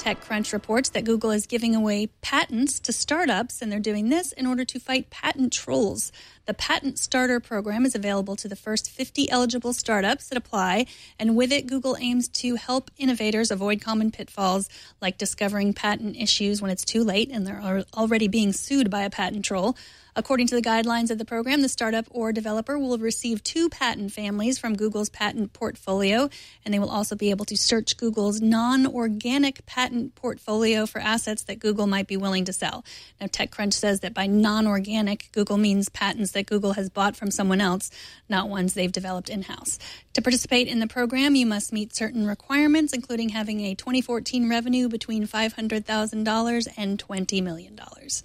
TechCrunch reports that Google is giving away patents to startups, and they're doing this in order to fight patent trolls. The Patent Starter program is available to the first 50 eligible startups that apply, and with it, Google aims to help innovators avoid common pitfalls like discovering patent issues when it's too late and they're already being sued by a patent troll. According to the guidelines of the program, the startup or developer will receive 2 patent families from Google's patent portfolio, and they will also be able to search Google's non-organic patent portfolio for assets that Google might be willing to sell. Now, TechCrunch says that by non-organic, Google means patents that Google has bought from someone else, not ones they've developed in-house. To participate in the program, you must meet certain requirements, including having a 2014 revenue between $500,000 and $20 million.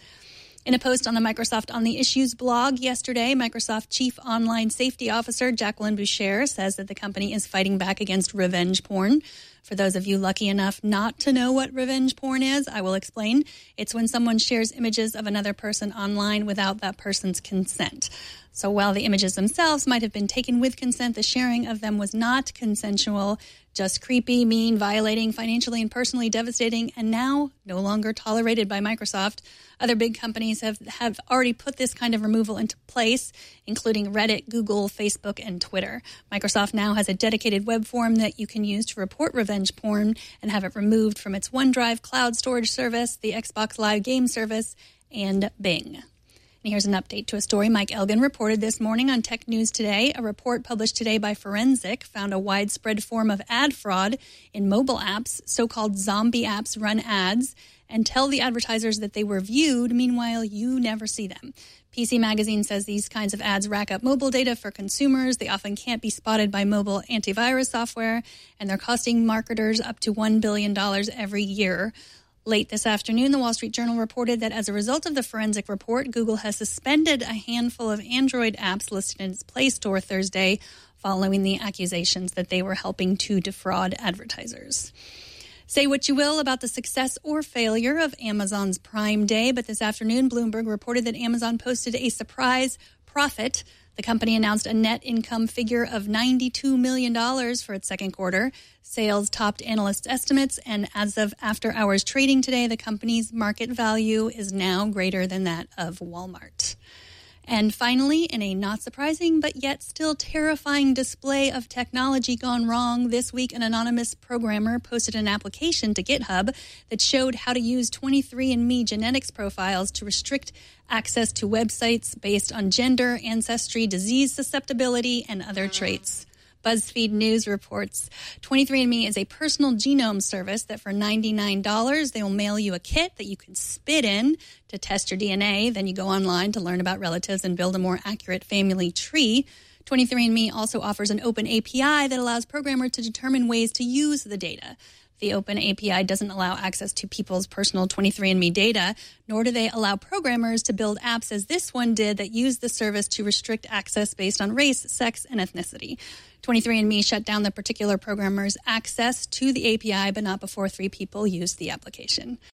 In a post on the Microsoft on the Issues blog yesterday, Microsoft Chief Online Safety Officer Jacqueline Boucher says that the company is fighting back against revenge porn. For those of you lucky enough not to know what revenge porn is, I will explain. It's when someone shares images of another person online without that person's consent. So while the images themselves might have been taken with consent, the sharing of them was not consensual, just creepy, mean, violating, financially and personally devastating, and now no longer tolerated by Microsoft. Other big companies have already put this kind of removal into place, including Reddit, Google, Facebook, and Twitter. Microsoft now has a dedicated web form that you can use to report revenge porn and have it removed from its OneDrive cloud storage service, the Xbox Live game service, and Bing. And here's an update to a story Mike Elgin reported this morning on Tech News Today. A report published today by Forensic found a widespread form of ad fraud in mobile apps. So-called zombie apps run ads and tell the advertisers that they were viewed. Meanwhile, you never see them. PC Magazine says these kinds of ads rack up mobile data for consumers. They often can't be spotted by mobile antivirus software, and they're costing marketers up to $1 billion every year. Late this afternoon, the Wall Street Journal reported that as a result of the forensic report, Google has suspended a handful of Android apps listed in its Play Store Thursday, following the accusations that they were helping to defraud advertisers. Say what you will about the success or failure of Amazon's Prime Day, but this afternoon, Bloomberg reported that Amazon posted a surprise profit. The company announced a net income figure of $92 million for its second quarter. Sales topped analysts' estimates, and as of after-hours trading today, the company's market value is now greater than that of Walmart. And finally, in a not surprising but yet still terrifying display of technology gone wrong, this week an anonymous programmer posted an application to GitHub that showed how to use 23andMe genetics profiles to restrict access to websites based on gender, ancestry, disease susceptibility, and other traits. BuzzFeed News reports 23andMe is a personal genome service that for $99, they will mail you a kit that you can spit in to test your DNA. Then you go online to learn about relatives and build a more accurate family tree. 23andMe also offers an open API that allows programmers to determine ways to use the data. The open API doesn't allow access to people's personal 23andMe data, nor do they allow programmers to build apps as this one did that use the service to restrict access based on race, sex, and ethnicity. 23andMe shut down the particular programmer's access to the API, but not before 3 people used the application.